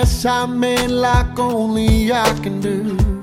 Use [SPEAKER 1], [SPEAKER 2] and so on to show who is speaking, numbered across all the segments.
[SPEAKER 1] yes, I mean like only I can do.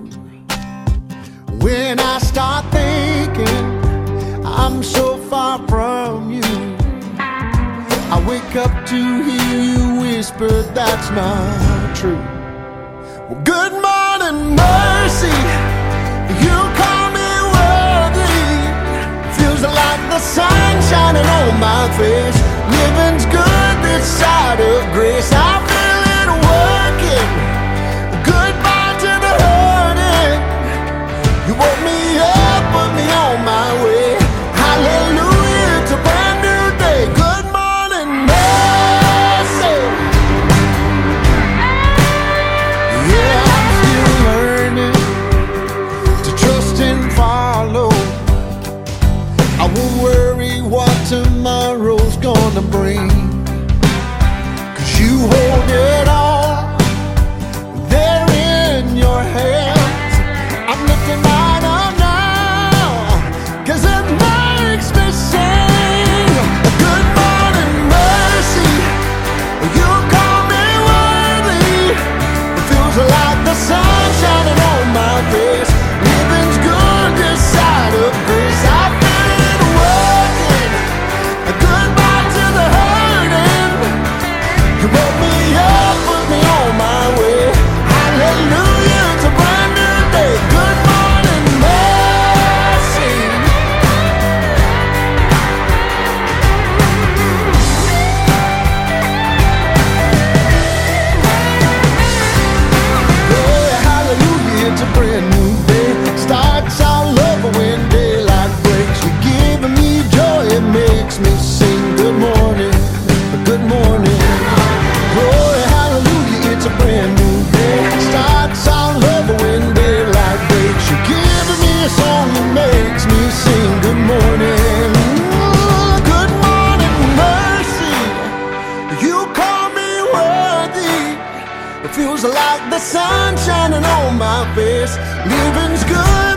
[SPEAKER 1] When I start thinking I'm so far from you, I wake up to hear you whisper that's not true. Well, good morning, mercy. You call me worthy. Feels like the sun shining on my face. Living's good this side of grace. I feel it working. Goodbye to the hurting. You woke me up, put me on my way. Hallelujah, it's a brand new day. Good morning, mercy. Yeah, I'm still learning to trust and follow. I won't worry what tomorrow's gonna bring, 'cause you hold it all there in your hands. I'm looking right up now, 'cause it makes me sing. Good morning, mercy. You call me worthy. It feels like the sun shining on my face. Living's good this side of grace. I feel it working. Goodbye to the hurting. You woke me up, put me on my way. Hallelujah, it's a brand new day. Good morning, mercy. Yeah, hallelujah, it's a brand new day. Starts all over when daylight breaks. You're giving me joy, it makes me sing. Good morning, good morning. Glory, hallelujah, it's a brand new day. Starts all over when daylight breaks. You're giving me a song that makes me sing. Good morning, good morning, mercy. You call me worthy. It feels like the sun shining on my face. Living's good